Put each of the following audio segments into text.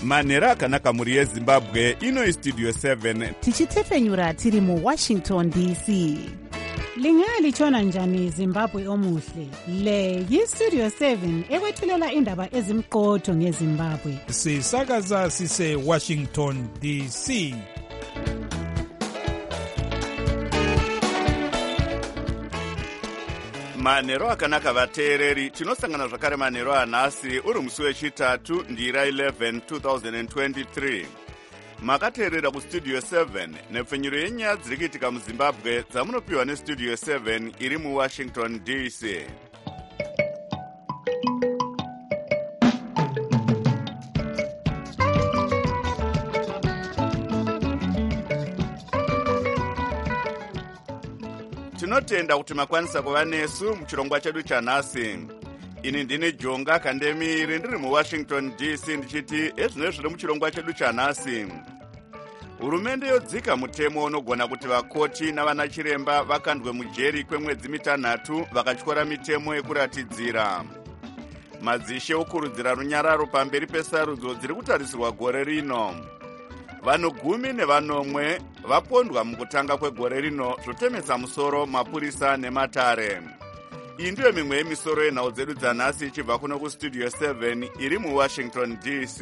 manhero akanaka mhuri yezimbabwe. Ino istudio 7 tichitefenyura tiri muwashington dc. Lingalitshona njani Zimbabwe omuhle? Le yistudio 7 ekwethulela indaba ezimqotho ngeZimbabwe. Sisakaza sise Washington DC. manhero akanaka vateereri. Tinosangana zvakare manhero anhasi uri musi wechitatu ndira 11 2023. Makateerera kustudio 7 nepfenyuro yenyaya dziri kuitika muzimbabwe dzamunopiwa nestudio 7 iri muwashington dc. Tinotenda kuti makwanisa kuva nesu muchirongwa chedu chanhasi. Ini ndine Jonga Kandemiri ndiri muwashington dc ndichiti ezvino zviri muchirongwa chedu chanhasi. Hurumende yodzika mutemo unogona kuti vakoti navanachiremba vakandwe mujeri kwemwedzi 3 vakatyora mitemo yekuratidzira. Madzishe okurudzira runyararo pamberi pesarudzo dziri kutarisirwa gore rino. Vanhu 10 vapondwa mukutanga kwegore rino zvotemesa musoro mapurisa nematare. Iyi ndiyo mimwe yemisoro yenhau dzedu dzanhasi ichibva kuno kustudio 7 iri muwashington dc.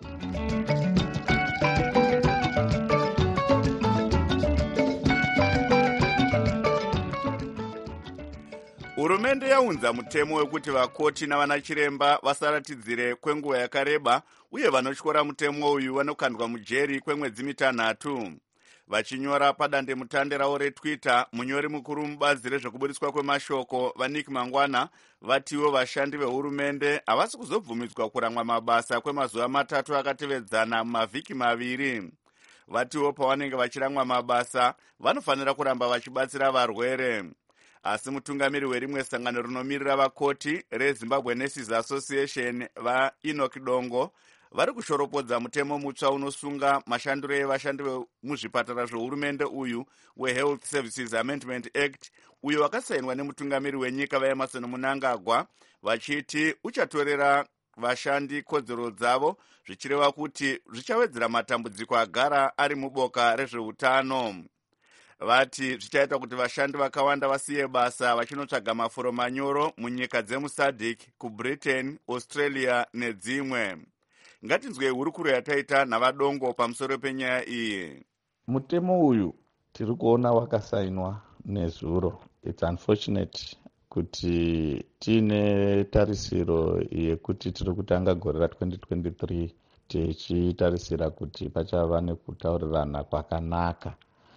Hurumende yaunza mutemo wekuti vakoti navanachiremba vasaratidzire kwenguva yakareba uye vanotyora mutemo uyu vanokandwa mujeri kwemwedzi 3. Vachinyora padandemutande ravo retwitter, munyori mukuru mubazi rezvekubudiswa kwemashoko vaNick Mangwana vatiwo vashandi vehurumende havasi kuzobvumidzwa kuramwa mabasa kwemazuva 3 akatevedzana mumavhiki 2. Vatiwo pavanenge vachiramwa mabasa vanofanira kuramba vachibatsira varwere. Asi mutungamiri werimwe sangano rinomirira vakoti reZimbabwe Nurses Association vaEnoch Dongo vari kushoropodza mutemo mutsva unosunga mashandiro evashandi vemuzvipatara zvehurumende uyu weHealth Services Amendment Act uyo wakasainwa nemutungamiri wenyika vaEmerson Mnangagwa vachiti uchatorera vashandi kodzero dzavo zvichireva kuti zvichawedzera matambudziko agara ari muboka rezveutano. Vati zvichaita kuti vashandi vakawanda vasiye basa vachinotsvaga mafuro manyoro munyika dzemuSADC, kuBritain, Australia nedzimwe. Ngatinzwe hurukuro yataita navadongo pamusoro penyaya iyi. Mutemo uyu tiri kuona wakasainwa nezuro. It's unfortunate kuti tiine tarisiro yekuti tiri kutanga gore ra2023 tichitarisira kuti pachava nekutaurirana kwakanaka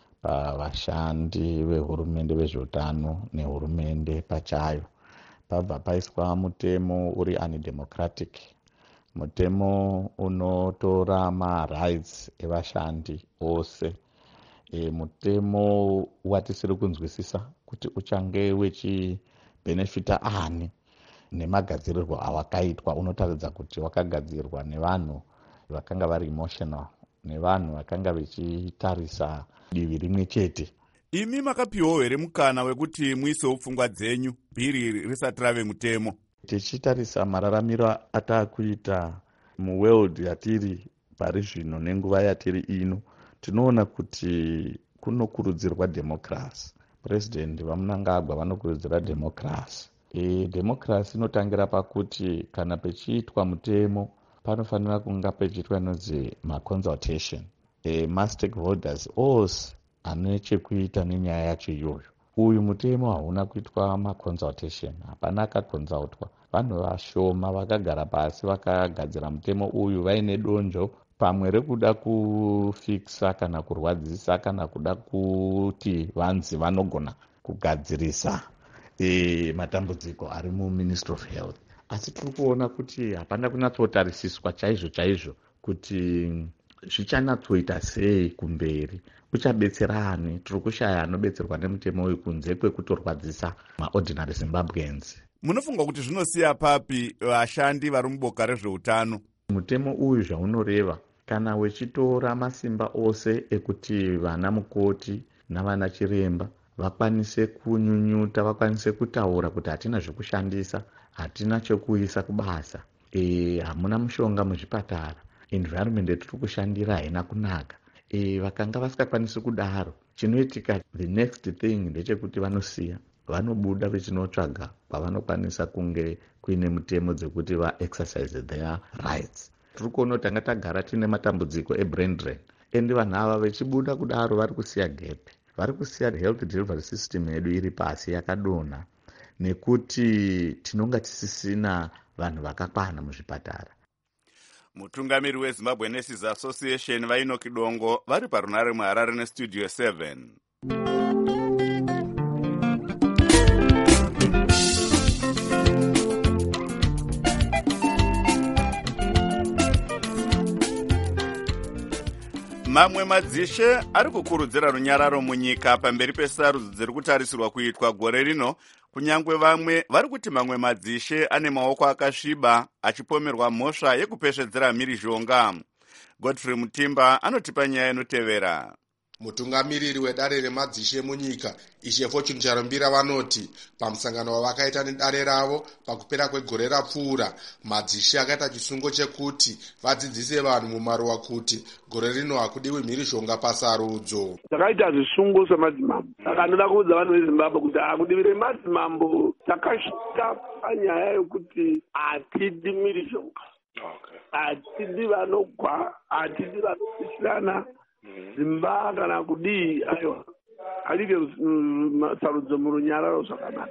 pavashandi vehurumende vezveutano nehurumende pachayo. Pabva paiswa mutemo uri undemocratic, mutemo unotora marights evashandi ose. Mutemo watisiri kunzwisisa kuti uchange wechibhenefita ani nemagadzirirwo awakaitwa. Unotaridza kuti wakagadzirwa nevanhu vakanga vari emotional, nevanhu vakanga vechitarisa divi rimwe chete. Imi makapiwawo here mukana wekuti muisewo pfungwa dzenyu bhiri risati rave mutemo? Tichitarisa mararamiro ataakuita muworld yatiri pari zvino nenguva yatiri ino, tinoona kuti kunokurudzirwa democracy. President vaMnangagwa vanokurudzira democracy. Democracy inotangira pakuti kana pechiitwa mutemo panofanira kunga pechiitwa nozi maconsultation. Mastakeholders ose ane chekuita nenyaya yacho iyoyo. Uyu mutemo hauna kuitwa maconsultation, hapana akakonzultwa. Vanhu vashoma vakagara pasi vakagadzira mutemo uyu vaine donzvo pamwe rekuda kufikisa kana kurwadzisa kana kuda kuti vanzi vanogona kugadzirisa matambudziko ari muMinistry of Health. Asi tiri kuona kuti hapana kunyatsotarisiswa chaizvo kuti zvichanatsoita sei kumberi, uchabetserani. Tiri kushaya anobetserwa nemutemo uyu kunze kwekutorwadzisa maordinary Zimbabweans. Munofunga kuti zvinosiya papi vashandi vari muboka rezveutano? Mutemo uyu zvaunoreva kana wechitora masimba ose ekuti vana mukoti navana chiremba vakwanise kunyunyuta, vakwanise kutaura kuti hatina zvekushandisa, hatina chekuisa kubasa, hamuna mushonga muzvipatara, environment yatiri kushandira haina kunaka. Vakanga vasingakwanisi kudaro, chinoitika the next thing ndechekuti vanosiya, vanobuda vechinotsvaga kwavanokwanisa kunge kuine mutemo dzekuti va-exercise their rights. Tiri kuona kuti tanga tagara tine matambudziko ebrain drain, ende vanhu ava vechibuda kudaro vari kusiya gap, vari kusiya health delivery system yedu iri pasi yakadonha, nekuti tinonga tisisina vanhu vakakwana muzvipatara. Mutungamiri weZimbabwe Nurses Association vainoki Dongo vari parunare muHarare nestudio 7. Mamwe madzishe ari kukurudzira runyararo munyika pamberi pesarudzo dziri kutarisirwa kuitwa gore rino, kunyangwe vamwe vari kuti mamwe madzishe ane maoko akasviba achipomerwa mhosva yekupesvedzera mhirizhonga. Godfrey Mutimba anotipa nyaya inotevera. Mutungamiriri wedare remadzishe munyika Ishe Fortune Charumbira vanoti pamusangano wavakaita nedare ravo pakupera kwegore rapfuura, madzishe akaita chisungo chekuti vadzidzise vanhu mumaruwa kuti gore rino hakudiwi mhirizhonga pasarudzo. Takaita zvisungo semadzimambo, saka ndoda kuudza vanhu veZimbabwe kuti hakudivire madzimambo. Takasvika panyaya yokuti hatidi mhirizhonga, hatidi vanogwa, hatidi vanopisirana Zimba kana kudii ayo alike sarudzo murunyararo zvakanaka.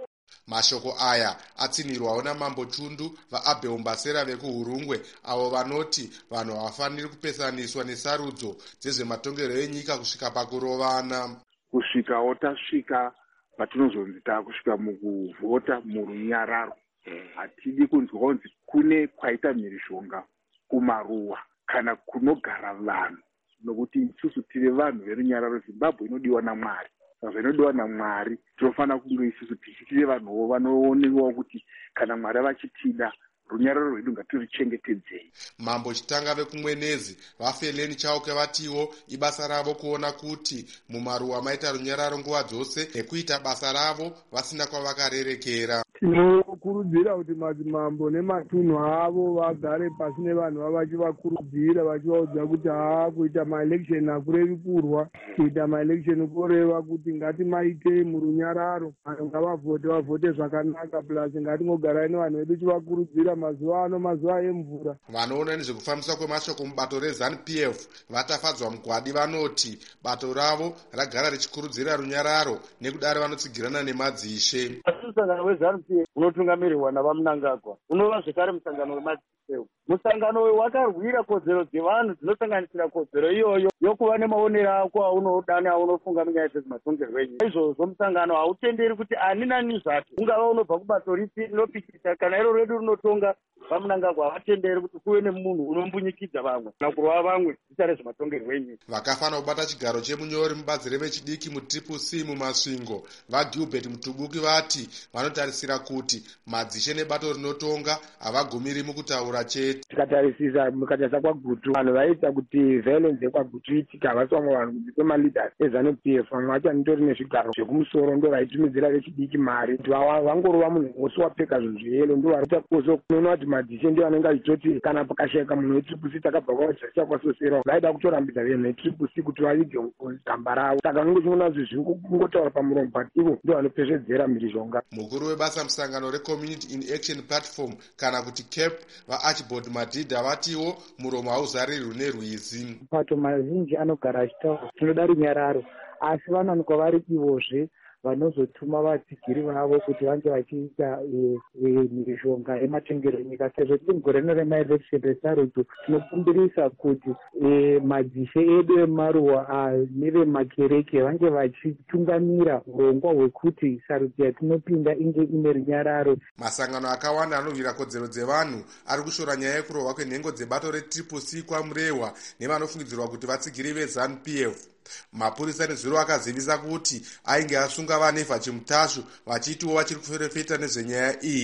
Mashoko aya atsinirwawo naMambo Chundu vaAbheumbasera vekuHurungwe, avo vanoti vanhu havafaniri kupesaniswa nesarudzo dzezvematongero enyika kusvika pakurovana. Kusvikawo tasvika patinozonzi takusvika mukuvhota murunyararo, hatidi kunzwa kunzi kune kwaita mhirizhonga kumaruwa kana kunogara vanhu, nokuti isusu tiri vanhu verunyararo. Zimbabwe inodiwa naMwari, saka inodiwa naMwari tinofanira kunge isusu tichitire vanhuwo vanoonewa kuti kana Mwari vachitida runyararo rwedu ngatirichengetedzei. Mambo Chitanga vekumwenezi vaFeleni Chauke vatiwo ibasa ravo kuona kuti mumaruwa maita runyararo nguva dzose nekuita basa ravo vasina kwavakarerekera. Tinokurudzira kuti madzimambo nematunhu avo vagare pasi nevanhu vavo vachivakurudzira vachivaudza kuti kuita maelection hakurevi kurwa, kuita maelection kureva kuti ngatimaite murunyararo, vanhu ngavavhote, vavhote zvakanaka, plus ngatingogarai nevanhu vedu tivakurudzira mazuva ano, mazuva emvura. Vanoona nezvekufambiswa kwemashoko mubato reZANU-PF vatafadzwa mugwadi vanoti bato ravo ragara richikurudzira runyararo nekudare vanotsigirana nemadzishe. Musangano weZANU-PF unotungamirirwa navaMnangagwa unova zvekare musangano wemadzishe. Musangano wakarwira kodzero dzevanhu dzinosanganisira kodzero iyoyo yokuva nemaonero ako aunodana aunofunga munyaya dzezvematongerwo enyika. Izvozvo musangano hautenderi kuti ani nani zvake, ungava unobva kubato ripi rinopikisa, kana iro redu rinotonga vaMnangagwa havatenderi kuti kuve nemunhu unombunyikidza vamwe kana kurova vamwe zita rezvematongerwo enyika. Vakafanira kubata chigaro chemunyori mubazi revechidiki muTriple-C mumasvingo vaGilbert Mutubuki vati vanotarisira kuti madzishe nebato rinotonga havagumiri mukutaura chete. Tikatarisisa mukatarisa kwaGutu, vanhu vaita kuti violence yekwaGutu itika havasi vamwe vanhu kunze kwemaleaders eZANU-PF, vamwe vacho vanitori nezvigaro zvekumusoro ndo vaitumidzira vechidiki mari kuti vangorova munhu wose wapfeka zvinhu zveyero ndo varita koso. Unoona kuti madzishe ndio vanenge vachitoti kana pakashayika munhu weTriple-C takabva kwavachasisa kwasosera vaida kutorambidza vanhu veTriple-C kuti vaige gamba ravo, saka vanenge chinoona kuti zvingotaura pamuromo but ivo ndio vanopesvedzera mhirizhonga. Mukuru webasa musangano reCommunity in Action Platform kana kuti CAP vaArchibald Madhidha vatiwo muromo hauzarirwi nerwizi. Mapato mazhinji anogara achitaura tinoda runyararo, asi vanowanikwa vari ivozve vanozotuma vatsigiri vavo kuti vange vachiita mhirizhonga yematengero enyika. Sezvo tiri mugore rino remaelection resarudzo, tinokumbirisa kuti madzishe edu emaruwa nevemakereke vange vachitungamira urongwa hwekuti sarudzo yatinopinda inge ine runyararo. Masangano akawanda anovira kodzero dzevanhu ari kushora nyaya yekurohwa kwenhengo dzebato reTriple-C kwaMurehwa nevanofungidzirwa kuti vatsigiri veZANU-PF. Mapurisa nezuro akazivisa kuti ainge asunga vaNevha Chimutashu vachitiwo vachiri kuferefeta nezvenyaya iyi.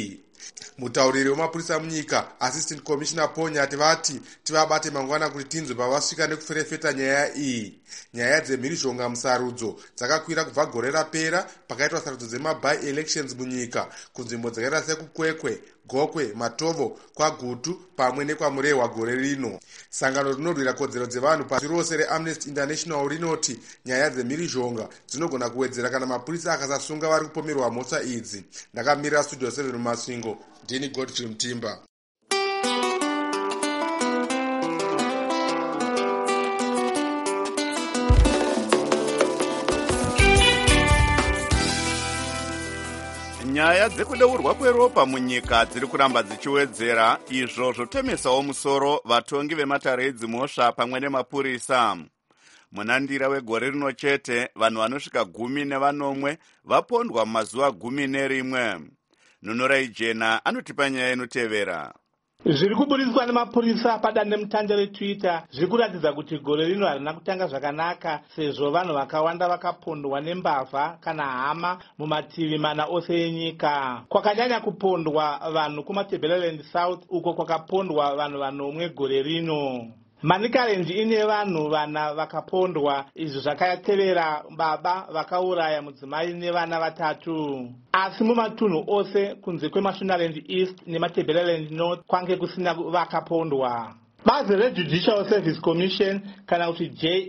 Mutauriri wemapurisa munyika Assistant Commissioner Ponyati vati tivabate mangwana kuti tinzwe pavasvika nekuferefeta nyaya iyi. Nyaya dzemhirizhonga musarudzo dzakakwira kubva gore rapera pakaitwa sarudzo dzema-by elections munyika kunzvimbo dzakaita sekukwekwe, Gokwe, Matovo, kwaGutu pamwe nekwamurehwa gore rino. Sangano rinorwira kodzero dzevanhu pasi rose reAmnesty International rinoti nyaya dzemhirizhonga dzinogona kuwedzera kana mapurisa akasasunga vari kupomerwa mhosva idzi. Ndakamirira Studio 7 muMasvingo, ndini Godfrey Mutimba. Nyaya dzekudeurwa kweropa munyika dziri kuramba dzichiwedzera, izvo zvotemesawo musoro vatongi vematare edzimhosva pamwe nemapurisa. Munandira wegore rino chete vanhu vanosvika 14 vapondwa mumazuva 11. Nunurai Jena anotipa nyaya inotevera. Zviri kuburiswa nemapurisa padandemutande reTwitter zviri kuratidza kuti gore rino harina kutanga zvakanaka, sezvo vanhu vakawanda vakapondwa nembavha kana hama mumativi mana ose enyika. Kwakanyanya kupondwa vanhu kumaTebeleland South, uko kwakapondwa vanhu 9 gore rino. Manicaland ine vanhu 4 vakapondwa, izvi zvakatevera baba vakauraya mudzimai nevana 3. Asi mumatunhu ose kunze kweMashonaland East nemaTebeleland North kwange kusina vakapondwa. Bazi reJudicial Service Commission kana kuti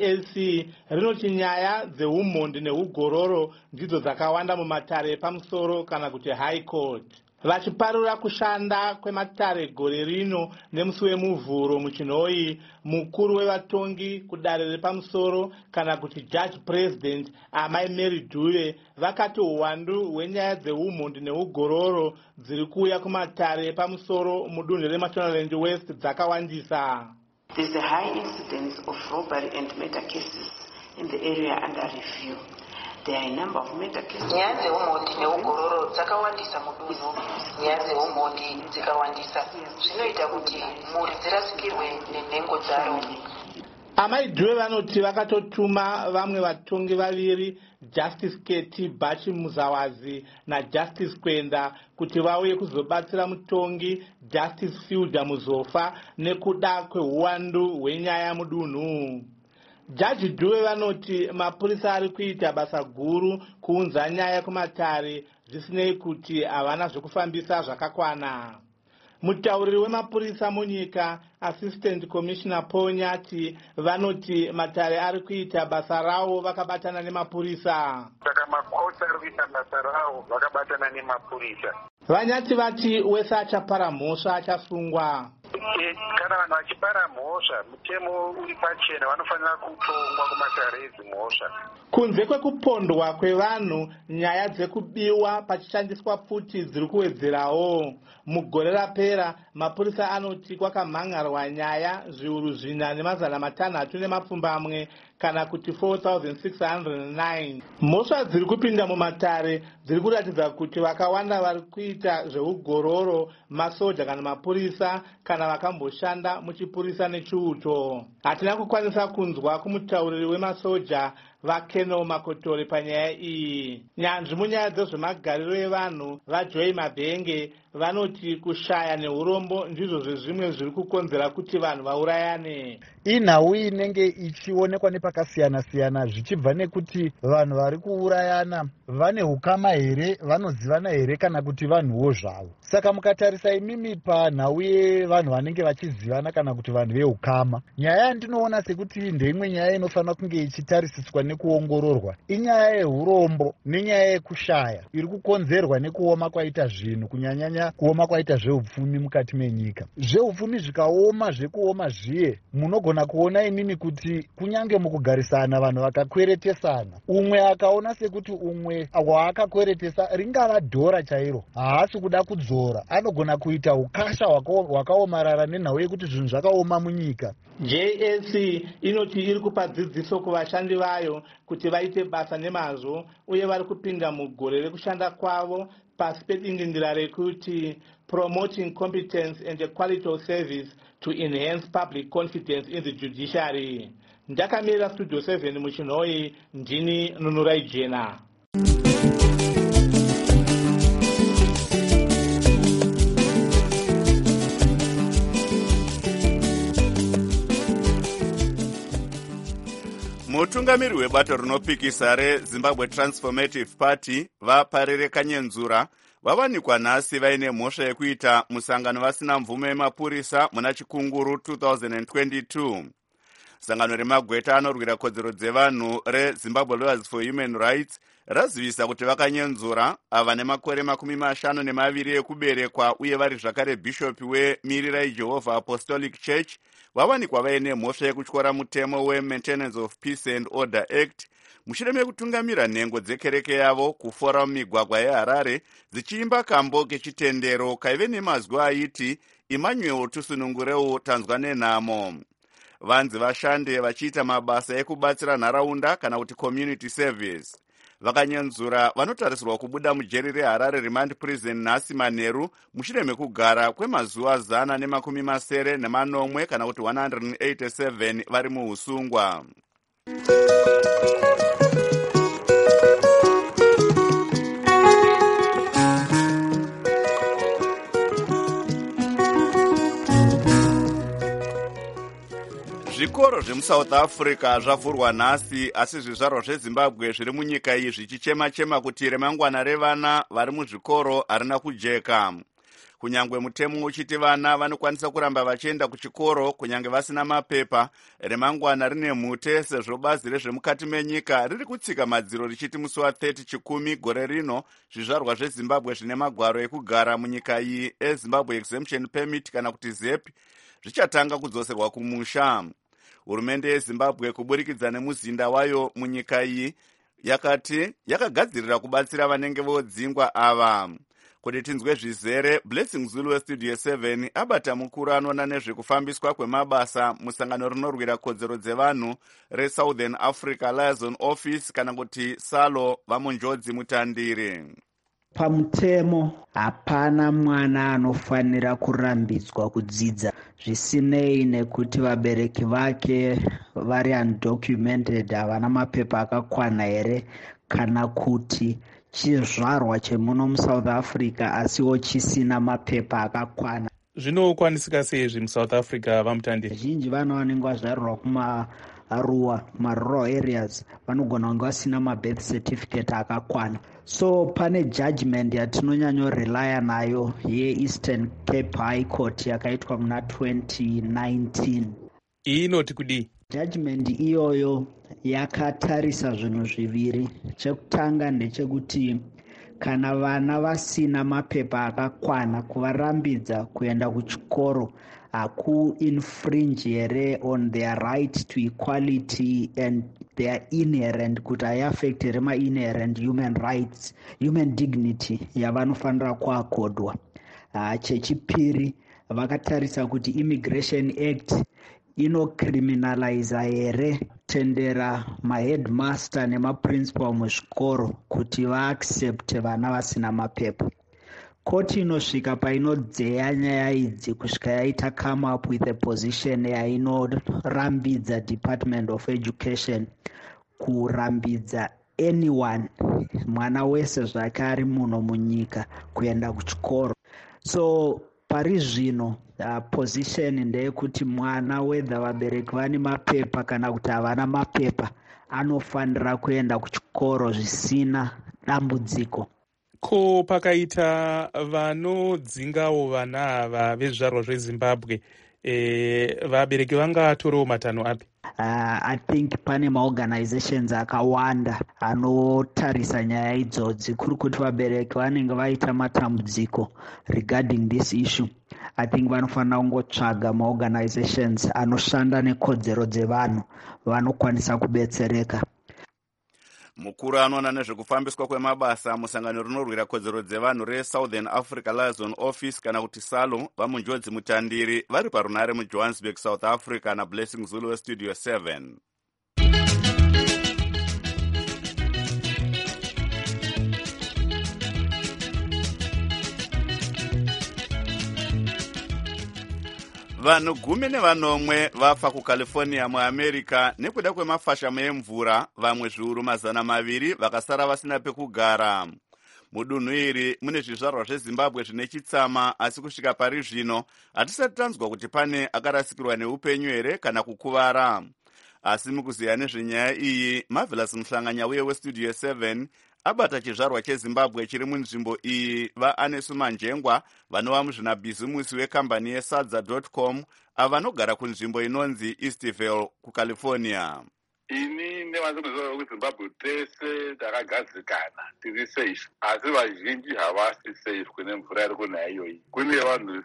JSC rinoti nyaya dzeumhondi neugororo ndidzo dzakawanda mumatare epamusoro kana kuti High Court. Vachiparura kushanda kwematare gore rino nemusi wemuvhuro muchinhoi, mukuru wevatongi kudare repamusoro kana kuti Judge President Amai Mary Dube vakati uwandu hwenyaya dzeumhondi neugororo dziri kuuya kumatare epamusoro mudunhu reMashonaland West dzakawandisa. There is a high incidence of robbery and murder cases in the area under review. There are a number of murder cases. Nyaya dzeumhondi neugororo dzakawandisa mudunhu. Nyaya dzeumhondi dzikawandisa zvinoita kuti mhuri dzirasikirwe nenhengo dzaro. Amai Dube vanoti vakatotuma vamwe vatongi 2, Justice Keti Bachi Muzawazi naJustice Kwenda, kuti vauye kuzobatsira mutongi Justice Fielder Muzofa nekuda kweuwandu hwenyaya mudunhu. Jaji Dube vanoti mapurisa ari kuita basa guru kuunza nyaya kumatare zvisinei kuti havana zvekufambisa zvakakwana. Mutauriri wemapurisa munyika Assistant Commissioner Ponyati vanoti matare ari kuita basa rawo vakabatana nemapurisa. Saka makoti ari kuita basa rawo vakabatana nemapurisa. Vanyati vati wese achapara mhosva achasungwa. Kana vanhu vachipara mhosva, mutemo uri pachena, vanofanira kutongwa kumatare edzimhosva. Kunze kwekupondwa kwevanhu, nyaya dzekubiwa pachishandiswa pfuti dziri kuwedzerawo. Mugore rapera, mapurisa anoti kwakamhangarwa nyaya zviuru 4,600 kana kuti 4,609. Mhosva dziri kupinda mumatare dziri kuratidza kuti vakawanda vari kuita zveugororo, masoja kana mapurisa kana vakamboshanda muchipurisa nechiuto. Hatina kukwanisa kunzwa kumutauriri wemasoja vaKenel Makotori panyaya iyi. Nyanzvi munyaya dzezvemagariro evanhu vaJoy Mabhenge vanoti kushaya neurombo ndizvo zvezvimwe zviri kukonzera kuti vanhu vaurayane. Inhau inenge ichionekwa nepakasiyana-siyana zvichibva nekuti vanhu vari kuurayana vane ukama here, vanozivana here kana kuti vanhuwo zvavo. Saka mukatarisa imimi panhau yevanhu vanenge vachizivana kana kuti vanhu veukama, nyaya yandinoona sekuti ndeimwe nyaya inofanira kunge ichitarisiswa nekuongororwa inyaya yeurombo nenyaya yekushaya iri kukonzerwa nekuoma kwaita zvinhu, kunyanyanya kuoma kwaita zveupfumi mukati menyika. Zveupfumi zvikaoma, zvekuoma zviye, munogona kuona imimi kuti kunyange mukugarisana vanhu vakakweretesana, umwe akaona sekuti umwe waakakweretesa ringava dhora chairo, haasi kuda kudzora, anogona kuita ukasha hwakaomarara nenhau yekuti zvinhu zvakaoma munyika. JSC inoti iri kupa dzidziso kuvashandi vayo kuti vaite basa nemazvo uye vari kupinda mugore rekushanda kwavo pasi pedingindira rekuti promoting competence and the quality of service to enhance public confidence in the judiciary. Ndakamirira Studio 7 muchinhoi, ndini Nunurai Jena. vatungamiri webato rinopikisa rezimbabwe transformative party vaparire kanyenzura vavanikwa nhasi vaine mhosva yekuita musangano vasina mvumo yemapurisa muna chikunguru 2022. sangano remagweta anorwira kodzero dzevanhu rezimbabwe lawyers for human rights razivisa kuti vakanyenzura ava nemakore 52 ekuberekwa uye vari zvakare bhishopi wemirira Jehovah Apostolic Church vavanikwa vaine mhosva yekutyora mutemo we-Maintenance of Peace and Order Act mushure mekutungamira nhengo dzekereke yavo kufora mumigwagwa yeHarare dzichiimba kambo kechitendero kaive nemazwi aiti Emmanuel tusunungureu tanzwa nenhamo. Vanzi vashande vachiita mabasa ekubatsira nharaunda kana kuti community service. Vakanyenzura vanotarisirwa kubuda mujeri reHarare Remand Prison nhasi manheru mushure mekugara kwemazuva 180 kana kuti 187 vari muusungwa. Zvikoro zvemuSouth Africa zvavhurwa nhasi, asi zvizvarwa zveZimbabwe zviri munyika iyi zvichichema-chema kuti remangwana revana vari muzvikoro harina kujeka. Kunyangwe mutemo uchiti vana vanokwanisa kuramba vachienda kuchikoro kunyange vasina mapepa, remangwana rine mhute sezvo bazi rezvemukati menyika riri kutsika madziro richiti musi wa30 chikumi gore rino zvizvarwa zveZimbabwe zvine magwaro ekugara munyika iyi eZimbabwe Exemption Permit kana kuti ZEP zvichatanga kudzoserwa kumusha. Hurumende yeZimbabwe kuburikidza nemuzinda wayo munyika iyi yakati yakagadzirira kubatsira vanenge vodzingwa ava. Kuti tinzwe zvizere, Blessing Zulu weStudio 7 abata mukuru anoona nezvekufambiswa kwemabasa musangano rinorwira kodzero dzevanhu reSouthern Africa Liaison Office kana kuti SALO vamunjodzi mutandiri. Pamutemo hapana mwana anofanira kurambidzwa kudzidza zvisinei nekuti vabereki vake vari undocumented, havana mapepa akakwana here, kana kuti chizvarwa chemuno muSouth Africa asiwo chisina mapepa akakwana. Zvinokwanisika sei muSouth Africa vamutandi? Zhinji vana vanenge vazvarirwa kumarural areas vanogona kunge vasina mabirth certificate akakwana. So pane judgment yatinonyanyorelaya nayo yeEastern Cape High Court yakaitwa muna 2019. Iyi inoti kudii? Judgment iyoyo yakatarisa zvinhu zviviri. Chekutanga ndechekuti kana vana vasina mapepa akakwana, kuvarambidza kuenda kuchikoro haku-infringe here on their right to equality and their inherent, kuti haiaffect here ma-inherent human rights, human dignity yavanofanira kuakodwa. Chechipiri, vakatarisa kuti Immigration Act inocriminaliza here tendera maheadmaster nemaprincipal muzvikoro kuti vaaccept vana vasina mapepa. Koti inosvika painodzeya nyaya idzi kusvika yaita come up with a position yainorambidza Department of Education kurambidza anyone, mwana wese zvake ari muno munyika, kuenda kuchikoro. So pari zvino position ndeyekuti mwana whether vabereki vane mapepa kana kuti havana mapepa anofanira kuenda kuchikoro zvisina dambudziko. Ko pakaita vanodzingawo vana ava vezvizvarwa zveZimbabwe, vabereki vangatorewo matanho api? I think pane maorganizations akawanda anotarisa nyaya idzodzi, kuri kuti vabereki vanenge vaita matambudziko regarding this issue. I think vanofanira kungotsvaga maorganizations anoshanda nekodzero dzevanhu vanokwanisa kubetsereka. Mukuru anoona nezvekufambiswa kwemabasa musangano rinorwira kodzero dzevanhu reSouthern Africa Liaison Office kana kuti SALO vamunjodzi mutandiri vari parunare muJohannesburg, South Africa na Blessing Zulu weStudio 7. Vanhu 10 vafa kuCalifornia muAmerica nekuda kwemafashamo emvura, vamwe zviuru 200 vakasara vasina pekugara. Mudunhu iri mune zvizvarwa zveZimbabwe zvine chitsama, asi kusvika pari zvino hatisati tanzwa kuti pane akarasikirwa neupenyu here kana kukuvara. asi mukuziya nezvenyaya iyi Marvelous Mhlanganya uye westudio 7 abata chizvarwa chezimbabwe chiri munzvimbo iyi vaAnesu Manjengwa vanova muzvinabhizimusi wekambani yesadza.com ava vanogara kunzvimbo inonzi Eastvale kuCalifornia. Ini nevanozorwa kuZimbabwe tese takagadzikana tiri safe, asi vazhinji havasi safe kune mvura iri kunaya iyoyi. Kune vanhu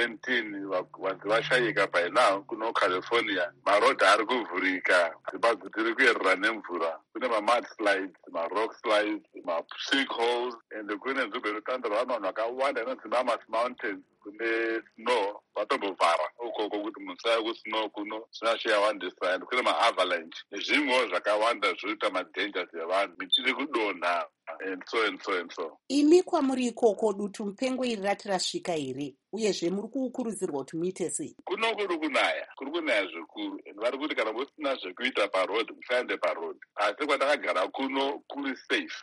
17 vanhu vashayika by now kuno California. Marodhi ari kuvhurika, Zimbabwe tiri kuyerera nemvura. Kune mumudslides, marock slides, masinkhole, and kune nzvimbo inotandira vanhu vakawanda inonzi Mammoth Mountains kune snow vatombovhara ukoko kuti musaya kusnow kuno zvinachiyawandisa, and kune maavalanche nezvimwewo zvakawanda zvoita madangers evanhu, miti iri kudonha and so. Imi kwamuri ikoko dutu mupengo iri rati rasvika here, uyezve muri kukurudzirwa kuti muite sei? Kuno kuri kunaya zvikuru, vari kuti kana musina zvekuita parodhi musaende parodhi, asi kwatakagara kuno kuri safe.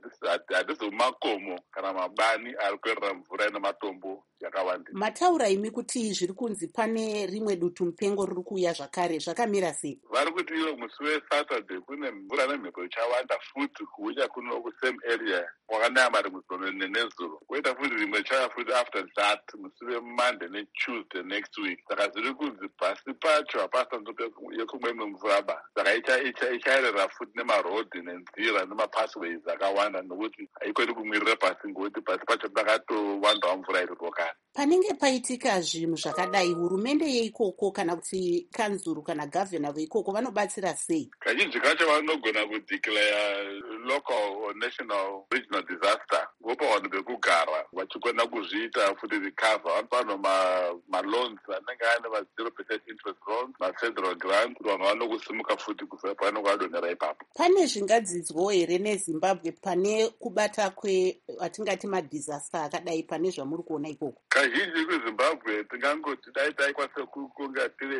Hatizo mumakomo kana mabani ari kuerera mvura ine matombo yakawanda. Mataura imi kuti zviri kunzi pane rimwe dutu mupengo riri kuuya zvakare, zvakamira sei? Vari kuti iyo musi weSaturday kune mvura nemhepo ichawanda futi kuuya kuno kusame area kwakanaya marimwe gono nezuro, koita futi rimwe chaya futi after that musi weMonday neTuesday next week. Saka zviri kunzi pasi pacho hapasanzo yekumwe imwe mvura ba, saka ichaerera futi nemarodhi nenzira nemapathways akawanda, nokuti haikoni kumwirira pasi ngokuti pasi pacho pakatowandawo mvura iriroka. Panenge paitika zvinhu zvakadai, hurumende yeikoko kana kuti kanzuru kana gavhena veikoko vanobatsira sei? Kazhinji kacho vanogona kudeclare local or national regional disaster, vopa vanhu vekugara vachikona kuzviita futi recover. Pano maloans anenge ane ma0% interest loans, mafederal grant, kuti vanhu vanokusimuka futi kubva panenge vadonhera ipapo. Pane zvingadzidzwawo here neZimbabwe pane kubata atingati madisaster akadai pane zvamuri kuona ikoko? Kazhinji kuZimbabwe tingangoti dai taikwanisa kunga tiri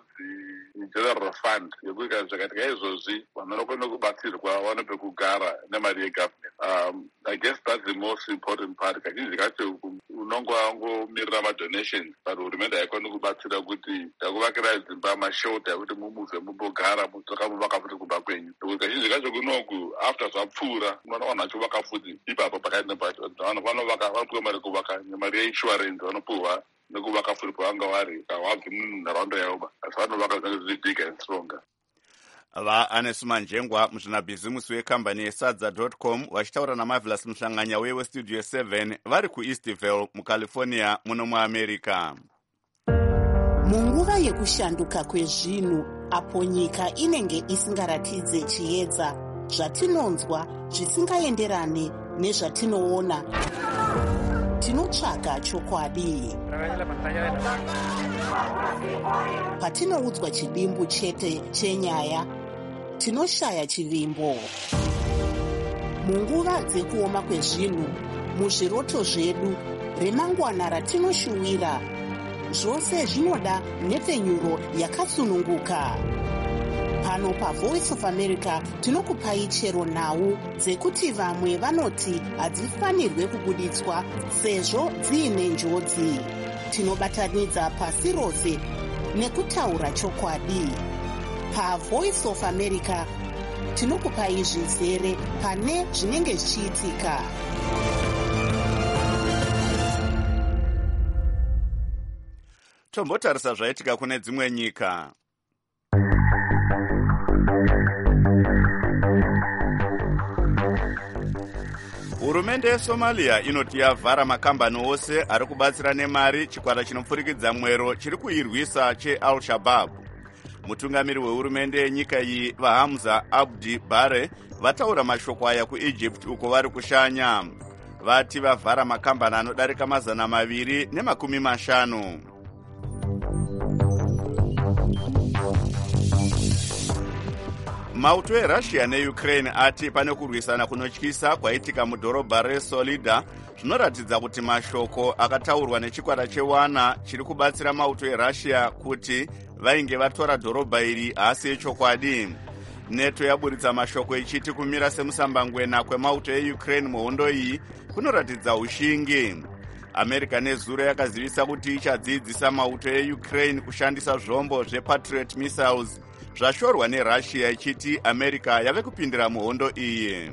inonzi general fund yekuita zvakatika izvozvi vanhu vanokona kubatsirwa vane pekugara nemari yegovernment. I guess that's the most important part. Kazhinji kacho unongomirira madonations, but hurumende haikoni kubatsira kuti takuvakira dzimba mashelter ekuti mumuze mumbogara mutokamuvaka futi kumba kwenyu. Kazhinji kacho kunoku after zvapfuura unoona vanhu vachivaka futi ipapo pakaenda pacho. Vanhu vanovaka vanopiwa mari kuvaka nemari yeinsurance vanopiwa nekuvaka futi pavanga vari kawabvi munharaunda yavo, asi vanovaka zvinenge big and stronger. vaAnesu Manjengwa muzvinabhizimusi wekambani yesadza.com vachitaura naMarvelous Mhlanganya uye westudio 7 vari kuEastvale muCalifornia muno muAmerica. Munguva yekushanduka kwezvinhu, apo nyika inenge isingaratidze chiedza, zvatinonzwa zvisingaenderane nezvatinoona, tinotsvaga chokwadi. Patinoudzwa chidimbu chete chenyaya, tinoshaya chivimbo. Munguva dzekuoma kwezvinhu, muzviroto zvedu, remangwana ratinoshuwira, zvose zvinoda nhepfenyuro yakasununguka. Pano paVoice of America tinokupai chero nhau dzekuti vamwe vanoti hadzifanirwe kubuditswa sezvo dziine njodzi. Tinobatanidza pasi rose nekutaura chokwadi. PaVoice of America tinokupai zvizere pane zvinenge zvichiitika. Tombotarisa zvaitika kune dzimwe nyika. Hurumende yeSomalia inoti yavhara makambani ose ari kubatsira nemari chikwata chinopfurikidza mwero chiri kuirwisa cheAl-Shabaab. Mutungamiri wehurumende yenyika iyi vaHamza Abdi Bare vataura mashoko aya kuEgypt uko vari kushanya. Vati vavhara makambani anodarika 250. Mauto eRussia neUkraine ati pane kurwisana kunotyisa kwaitika mudhorobha reSolida zvinoratidza kuti mashoko akataurwa nechikwata chewana chiri kubatsira mauto eRussia kuti vainge vatora dhorobha iri haasi echokwadi. NATO yaburitsa mashoko ichiti kumira semusambangwena kwemauto eUkraine muhondo iyi kunoratidza ushingi. America nezuro yakazivisa kuti ichadzidzisa mauto eUkraine kushandisa zvombo zvePatriot missiles zvashorwa nerussia ichiti america yave kupindira muhondo iyi.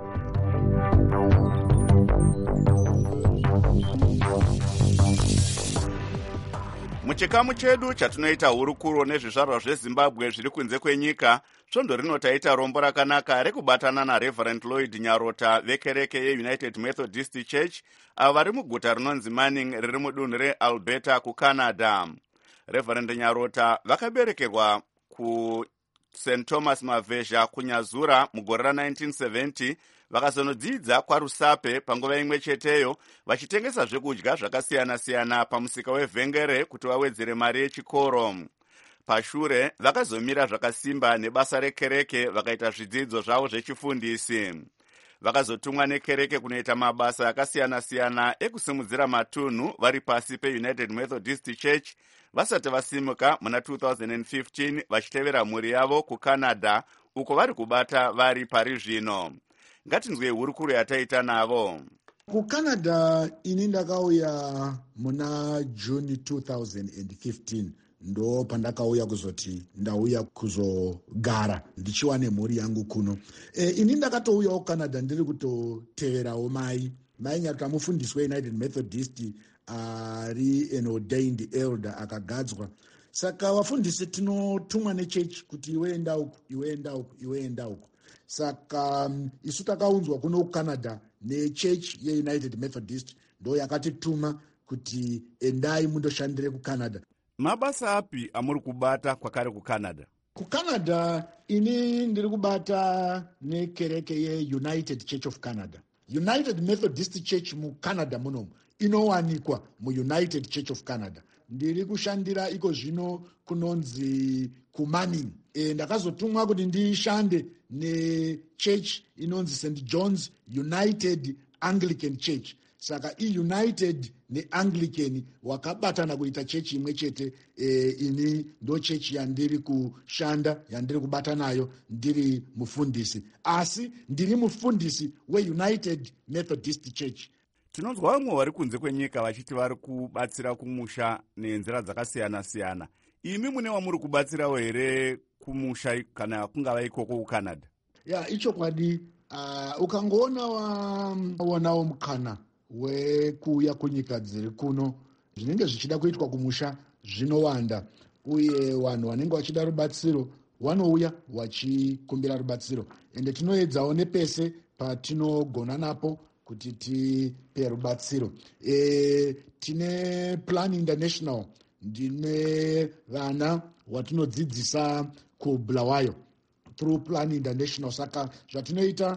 Muchikamu chedu chatinoita hurukuro nezvizvarwa zvezimbabwe zviri kunze kwenyika, svondo rino taita rombo rakanaka rekubatana naReverend Lloyd Nyarota vekereke yeUnited Methodist Church avo vari muguta rinonzi Manning riri mudunhu reAlberta kuCanada. Reverend Nyarota vakaberekerwa kuSt Thomas Mavhezha kunyazura mugore ra1970 vakazonodzidza kwaRusape panguva imwe cheteyo vachitengesa zvekudya zvakasiyana-siyana pamusika wevhengere kuti vawedzere mari yechikoro. Pashure vakazomira zvakasimba nebasa rekereke vakaita zvidzidzo zvavo zvechifundisi. Vakazotumwa nekereke kunoita mabasa akasiyana-siyana ekusimudzira matunhu vari pasi peUnited Methodist Church vasati vasimuka muna 2015 vachitevera mhuri yavo kuCanada uko vari kubata vari pari zvino. Ngatinzwe hurukuro yataita navo. KuCanada ini ndakauya muna June 2015 ndo pandakauya kuzoti ndauya kuzogara ndichiwa nemhuri yangu kuno. Ini ndakatouyawo kuCanada ndiri kutoteverawo mai Nyarota mufundisi weUnited Methodist ari an ordained elder akagadzwa. Saka vafundisi tinotumwa nechechi kuti iweenda uku. Saka isu takaunzwa kuno kuCanada nechechi yeUnited Methodist ndo yakatituma kuti endai mundoshandire kuCanada. Mabasa api amuri kubata kwakare kuCanada? KuCanada ini ndiri kubata nekereke yeUnited Church of Canada. United Methodist Church muCanada munomu inowanikwa muUnited Church of Canada. Ndiri kushandira iko zvino kunonzi kuManning. Ndakazotumwa kuti ndishande nechurch inonzi St. John's United Anglican Church. Saka iUnited neAnglican wakabatana kuita chechi imwe chete. Ini ndo chechi yandiri kushanda, yandiri kubata nayo, ndiri mufundisi. Asi ndiri mufundisi weUnited Methodist Church. Tinonzwa vamwe vari kunze kwenyika vachiti vari kubatsira kumusha nenzira dzakasiyana-siyana. Imi mune wamuri kubatsirawo here kumusha kana kungava ikoko kuCanada? Ichokwadi. Ukangoona waonawo mukana wekuuya kunyika dziri kuno, zvinenge zvichida kuitwa kumusha zvinowanda, uye vanhu vanenge vachida rubatsiro vanouya vachikumbira rubatsiro, ende tinoedzawo nepese patinogona napo kuti tipe rubatsiro. Tine Plan International, ndine vana watinodzidzisa kuBulawayo through Plan International. Saka zvatinoita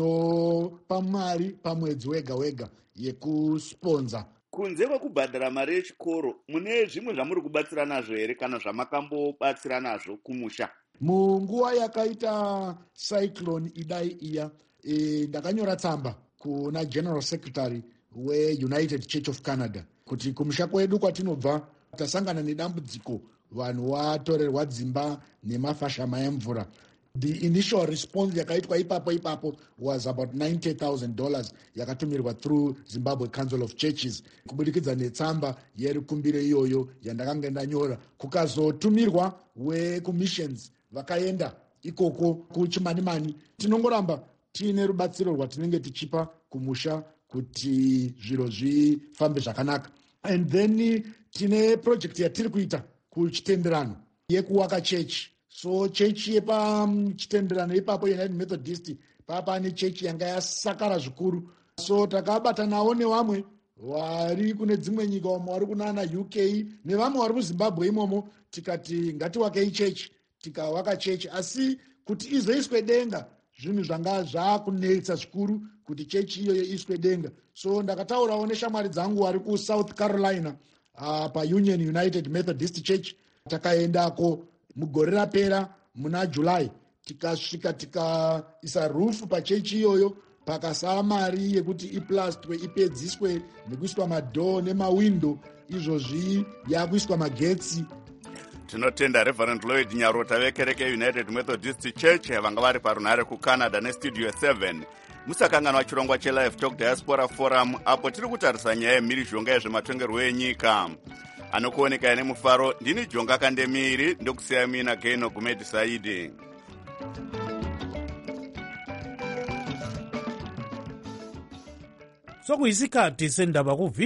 tinopa mari pamwedzi wega yekusponza. Kunze kwekubhadhara mari yechikoro, mune zvimwe zvamuri kubatsira nazvo here kana zvamakambobatsira nazvo kumusha? Munguva yakaita cyclone idai iya, ndakanyora tsamba kuna General Secretary weUnited Church of Canada kuti kumusha kwedu kwatinobva tasangana nedambudziko, vanhu vatorerwa dzimba nemafashama emvura. The initial response yakaitwa ipapo was about $90,000 yakatumirwa through Zimbabwe Council of Churches kubudikidza netsamba yerikumbiro iyoyo yandakanga ndanyora. Kukazotumirwa wekumissions vakaenda ikoko kuchimanimani. Tinongoramba tine rubatsiro rwatinenge tichipa kumusha kuti zviro zvifambe zvakanaka. And then tine project yatiri kuita kuchitenderano yekuwaka chechi. So chechi yepachitenderano ipapo United Methodist papane chechi yanga yasakara zvikuru. So takabata nawo nevamwe vari kune dzimwe nyika, vamwe vari kunana UK nevamwe vari kuZimbabwe imomo, tikati ngatiwakei chechi. Tikawaka chechi, asi kuti izoiswe denga zvinhu zvanga zvakunetsa zvikuru kuti chechi iyoyo iswe denga. So ndakataurawo neshamwari dzangu vari kuSouth Carolina paUnion United Methodist Church. Takaendako mugore rapera muna July, tikasvika tikaisa rufu pachechi iyoyo, pakasara mari yekuti iplastwe ipedziswe nekuiswa madhoo nemawindo, izvozvi yakuiswa magetsi. Tinotenda Reverend Lloyd Nyarota vekereke United Methodist Church vanga vari parunhare kuCanada neStudio 7. Musakanganwa chirongwa cheLive Talk Diaspora Forum apo tiri kutarisa nyaya yemhirizhonga yezvematongerwo enyika. anokuoneka nemufaro. Ndini Jonga Kandemiri, ndokusiya mina Geno Gumedi Saidi. Sokuyisikhathi sendaba